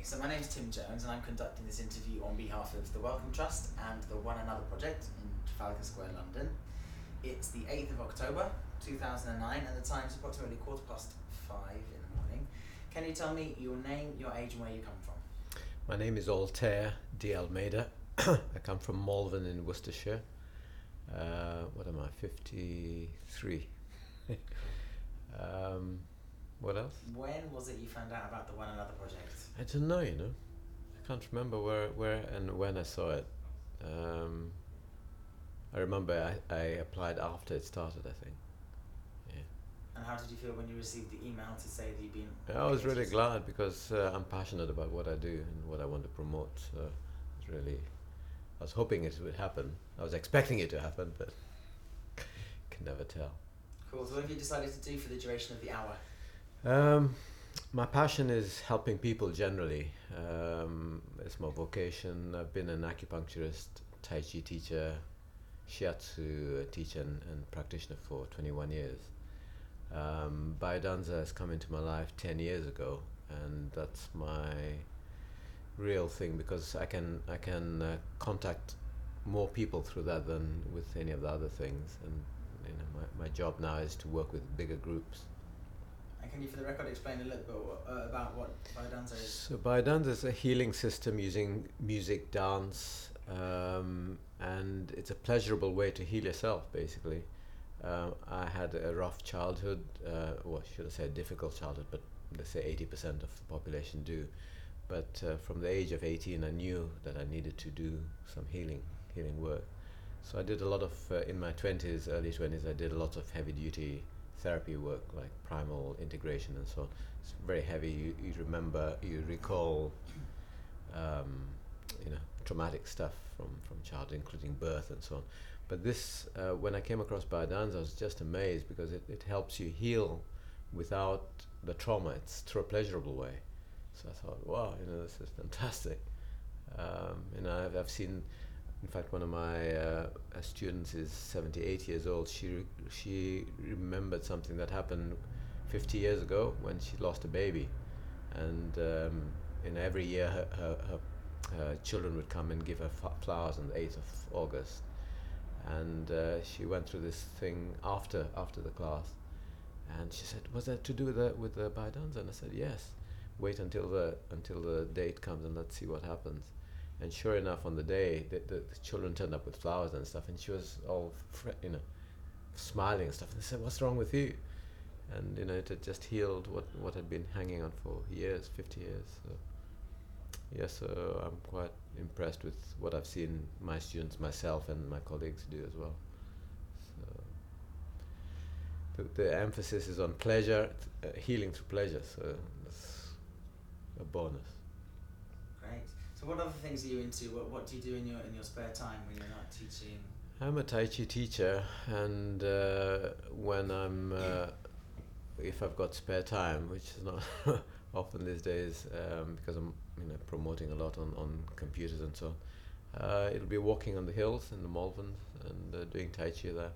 So my name is Tim Jones and I'm conducting this interview on behalf of the Wellcome Trust and the One Another Project in Trafalgar Square, London. It's the 8th of October 2009 and the time's approximately 5:15 in the morning. Can you tell me your name, your age and where you come from? My name is Altair D. Almeida. I come from Malvern in Worcestershire. What am I, 53? What else? When was it you found out about the One Another Project? I don't know, I can't remember where and when I saw it. I remember I applied after it started, I think. Yeah. And how did you feel when you received the email to say that you'd been... I was really glad because I'm passionate about what I do and what I want to promote. So I was hoping it would happen. I was expecting it to happen, but can never tell. Cool. So what have you decided to do for the duration of the hour? My passion is helping people generally. It's my vocation. I've been an acupuncturist, Tai Chi teacher, Shiatsu teacher and practitioner for 21 years. Biodanza has come into my life 10 years ago, and that's my real thing because I can contact more people through that than with any of the other things. And my job now is to work with bigger groups. And can you, for the record, explain a little bit about what Biodanza is? So Biodanza is a healing system using music, dance, and it's a pleasurable way to heal yourself, basically. I had a rough childhood, should I say a difficult childhood, but let's say 80% of the population do. But from the age of 18, I knew that I needed to do some healing work. So I did a lot of, in my 20s, early 20s, I did a lot of heavy-duty therapy work, like primal integration and so on. It's very heavy. You recall, traumatic stuff from childhood, including birth and so on. But this, when I came across Biodanza, I was just amazed because it helps you heal without the trauma. It's through a pleasurable way. So I thought, wow, this is fantastic. I've seen, in fact, one of my students is 78 years old. She remembered something that happened 50 years ago when she lost a baby, and every year her children would come and give her flowers on the 8th of August, and she went through this thing after the class, and she said, "Was that to do with the Biodanza?" And I said, "Yes. Wait until the date comes and let's see what happens." And sure enough, on the day, the children turned up with flowers and stuff, and she was all, smiling and stuff. And they said, "What's wrong with you?" And it had just healed what had been hanging on for years, 50 years. So I'm quite impressed with what I've seen my students, myself, and my colleagues do as well. So the emphasis is on pleasure, healing through pleasure. So that's a bonus. Great. So what other things are you into? What do you do in your spare time when you're not teaching? I'm a Tai Chi teacher, and when I'm, if I've got spare time, which is not often these days, because I'm promoting a lot on computers and so on, it'll be walking on the hills in the Malverns and doing Tai Chi there.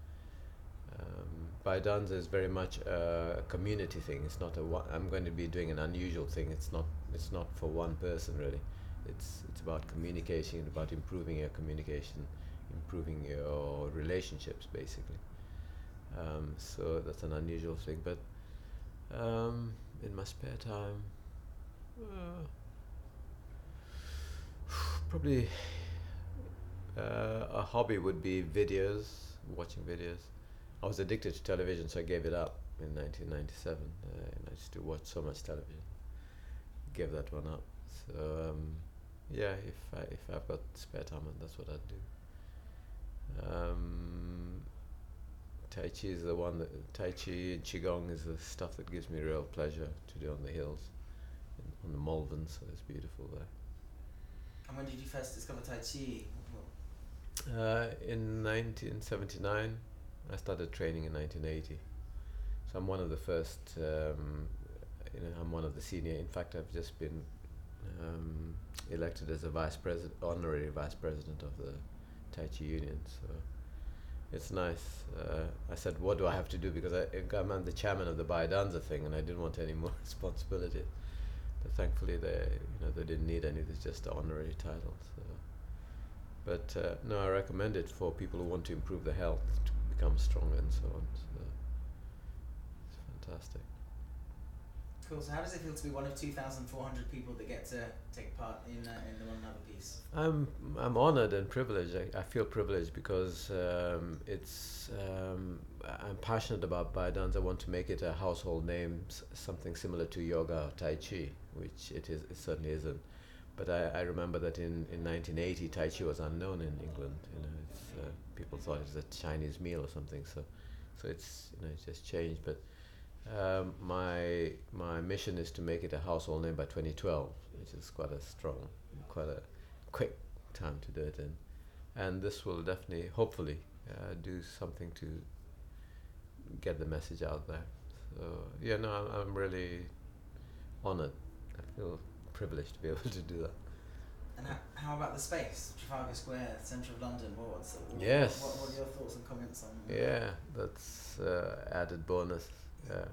Biodanza is very much a community thing. It's not I'm going to be doing an unusual thing. It's not for one person really. It's about communication, about improving your communication, improving your relationships basically. So that's an unusual thing. But in my spare time, probably a hobby would be watching videos. I was addicted to television, so I gave it up in 1997. And I used to watch so much television. Gave that one up. So if I've got spare time, that's what I'd do. Tai Chi is the one that Tai Chi and Qigong is the stuff that gives me real pleasure to do on the hills, on the Malverns. So it's beautiful there. And when did you first discover Tai Chi? In 1979. I started training in 1980. So I'm one of the first, I'm one of the senior. In fact, I've just been elected as a honorary vice president of the Tai Chi Union. So it's nice. I said, what do I have to do? Because I'm the chairman of the Biodanza thing, and I didn't want any more responsibility. But thankfully, they didn't need any. It's just the honorary title. So. But no, I recommend it for people who want to improve their health, to become stronger and so on. So it's fantastic. Cool. So how does it feel to be one of 2,400 people that get to take part in the One Another piece? I'm honored and privileged. I feel privileged because I'm passionate about biodance. I want to make it a household name, something similar to yoga or Tai Chi, which it certainly isn't. But I remember that in 1980, Tai Chi was unknown in England. People thought it was a Chinese meal or something. So it's just changed. But my mission is to make it a household name by 2012, which is quite a quick time to do it in, and this will definitely, hopefully, do something to get the message out there. So yeah, no, I'm really honored. I feel privileged to be able to do that. And how about the space, Trafalgar Square, centre of London? Yes. What are your thoughts and comments on? Yeah, that's added bonus. Yeah.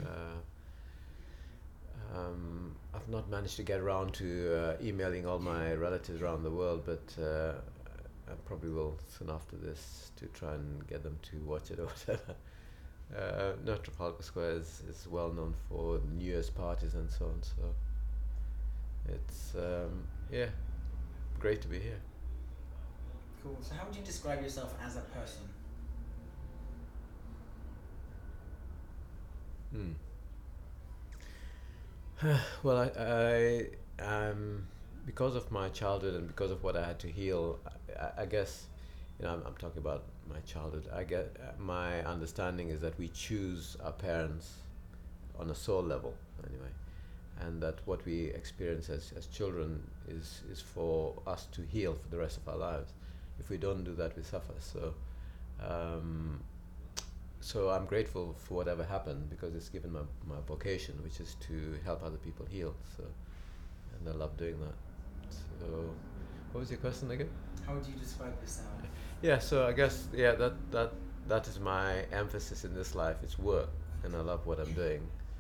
I've not managed to get around to emailing all my relatives around the world, but I probably will soon after this to try and get them to watch it or whatever. No, Trafalgar Square is well known for New Year's parties and so on, so it's great to be here. Cool. So how would you describe yourself as a person? Well, I because of my childhood and because of what I had to heal, I guess, I'm talking about my childhood. I get my understanding is that we choose our parents on a soul level, anyway, and that what we experience as children is for us to heal for the rest of our lives. If we don't do that, we suffer. So I'm grateful for whatever happened, because it's given my vocation, which is to help other people heal. So, and I love doing that. So, what was your question again? How would you describe yourself? Yeah, so I guess that is my emphasis in this life. It's work, and I love what I'm doing.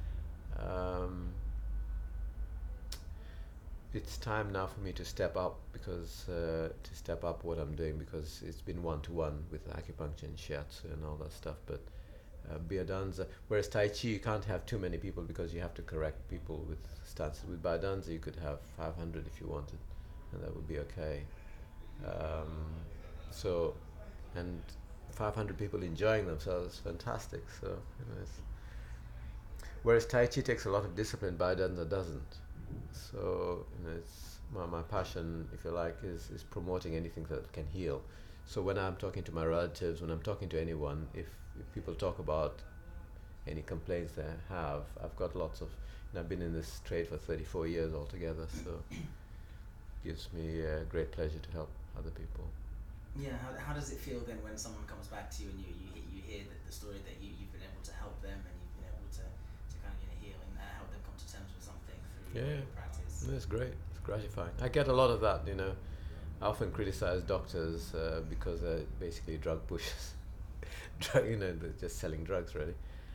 It's time now for me to step up, what I'm doing, because it's been one-to-one with acupuncture and shiatsu and all that stuff. But biodanza, whereas Tai Chi, you can't have too many people because you have to correct people with stances. With biodanza, you could have 500 if you wanted, and that would be okay. And 500 people enjoying themselves, fantastic. So, whereas Tai Chi takes a lot of discipline, biodanza doesn't. So, it's my passion, if you like, is promoting anything that can heal. So when I'm talking to my relatives, when I'm talking to anyone, if people talk about any complaints they have, I've got lots of, I've been in this trade for 34 years altogether, so it gives me great pleasure to help other people. Yeah, how does it feel then when someone comes back to you and you hear the story that you've been able to help them, and you've been able to kind of heal and help them come to terms with something through your practice? It's great. It's gratifying. I get a lot of that, I often criticize doctors because they're basically drug pushers. They're just selling drugs, really.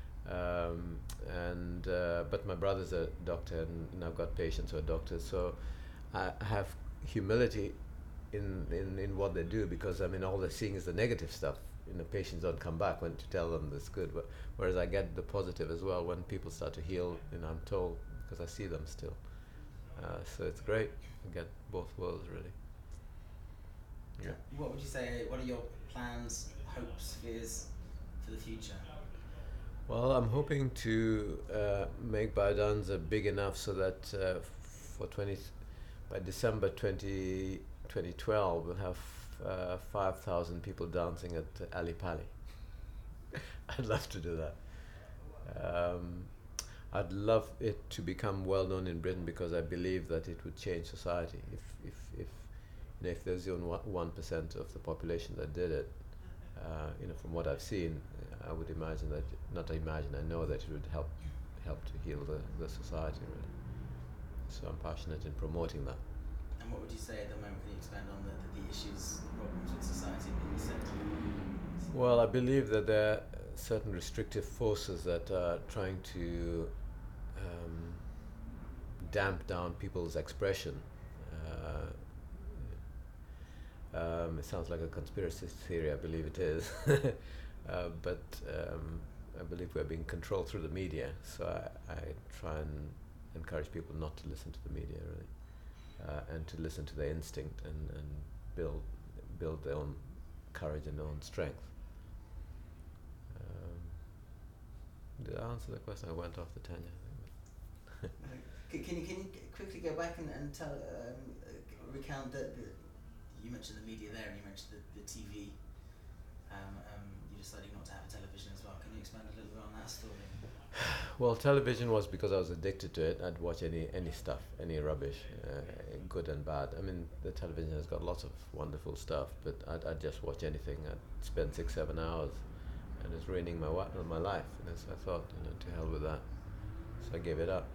But my brother's a doctor, and I've got patients who are doctors, so I have humility in what they do, because all they're seeing is the negative stuff. Patients don't come back when to tell them that's good, whereas I get the positive as well when people start to heal. I'm told, because I see them still. So it's great. I get both worlds, really. Yeah. What would you say? What are your plans, hopes, fears for the future? Well, I'm hoping to make biodanza big enough so that by December 2012 we'll have 5,000 people dancing at Ali Pali. I'd love to do that. I'd love it to become well known in Britain, because I believe that it would change society if there's even 1% of the population that did it. From what I've seen, I would imagine that, I know that it would help to heal the society, really. So I'm passionate in promoting that. And what would you say at the moment? Can you expand on the issues, the problems with society that you said? Well, I believe that there are certain restrictive forces that are trying to damp down people's expression. It sounds like a conspiracy theory, I believe it is. But I believe we're being controlled through the media, so I try and encourage people not to listen to the media, really, and to listen to their instinct and build their own courage and their own strength. Did I answer the question? I went off the tangent. Can you quickly go back and tell recount that you mentioned the media there, and you mentioned the TV. You decided not to have a television as well. Can you expand a little bit on that story? Well, television was because I was addicted to it. I'd watch any stuff, any rubbish, good and bad. I mean, the television has got lots of wonderful stuff, but I'd just watch anything. I'd spend 6-7 hours, and it's ruining my life. So I thought, to hell with that. So I gave it up.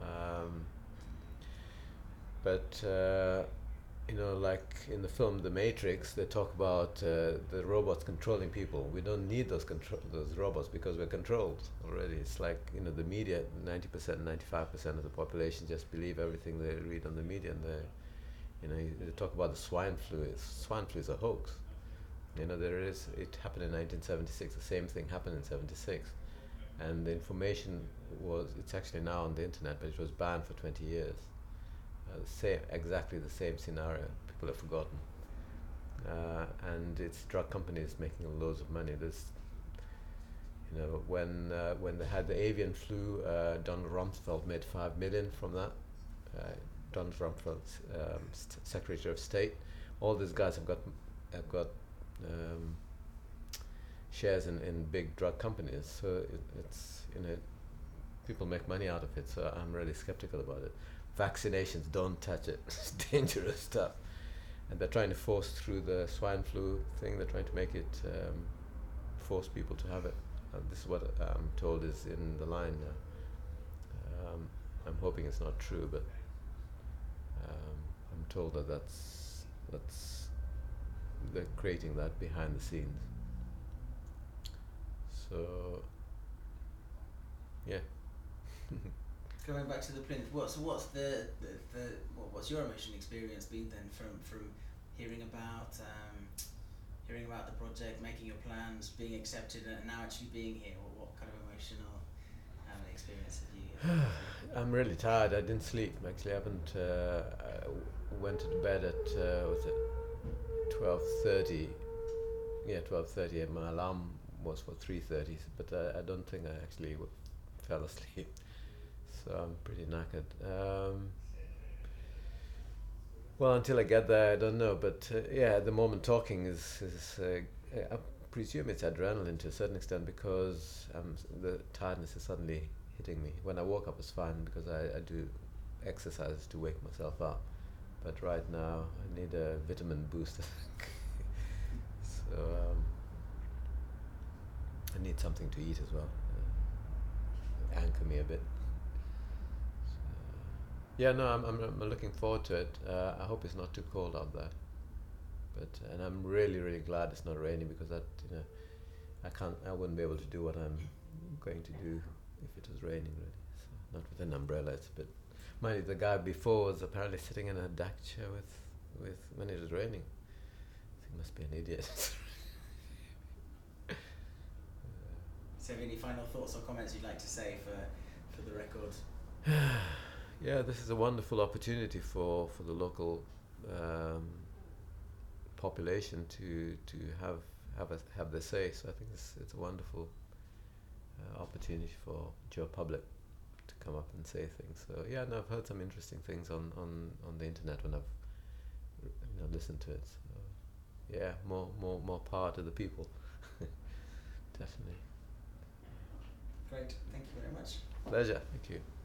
But like in the film The Matrix, they talk about the robots controlling people. We don't need those robots because we're controlled already. It's like the media, 90%, 95% of the population just believe everything they read on the media, and they talk about the swine flu. Swine flu is a hoax. It happened in 1976. The same thing happened in 76, and the information it's actually now on the internet, but it was banned for 20 years. Exactly the same scenario. People have forgotten, and it's drug companies making loads of money. When they had the avian flu, Donald Rumsfeld made $5 million from that. Donald Rumsfeld, Secretary of State. All these guys have got shares in big drug companies. So it's people make money out of it. So I'm really skeptical about it. Vaccinations, don't touch it. It's dangerous stuff. And they're trying to force through the swine flu thing. They're trying to make it force people to have it. This is what I'm told is in the line now. I'm hoping it's not true, but I'm told that's they're creating that behind the scenes. So yeah. Going back to the plinth, what's your emotional experience been then from hearing about the project, making your plans, being accepted, and now actually being here? What kind of emotional experience have you? I'm really tired. I didn't sleep. Actually, I haven't. I went to bed at 12:30. Yeah, 12:30, and my alarm was for 3:30. But I don't think I actually fell asleep. So I'm pretty knackered. Well, until I get there, I don't know. But at the moment, talking is I presume it's adrenaline to a certain extent, because the tiredness is suddenly hitting me. When I woke up, it's fine because I do exercise to wake myself up. But right now, I need a vitamin boost. So I need something to eat as well. Anchor me a bit. Yeah, no, I'm looking forward to it. I hope it's not too cold out there. And I'm really, really glad it's not raining, because that, I wouldn't be able to do what I'm going to do if it was raining, really. So not with an umbrella. It's a bit. Mind you, the guy before was apparently sitting in a deck chair with when it was raining. I think he must be an idiot. So, any final thoughts or comments you'd like to say for the record? Yeah, this is a wonderful opportunity for the local population to have their say. So I think it's a wonderful opportunity for Joe Public to come up and say things. So yeah, no, I've heard some interesting things on the internet when I've listened to it. So yeah, more power to the people. Definitely. Great, thank you very much. Pleasure, thank you.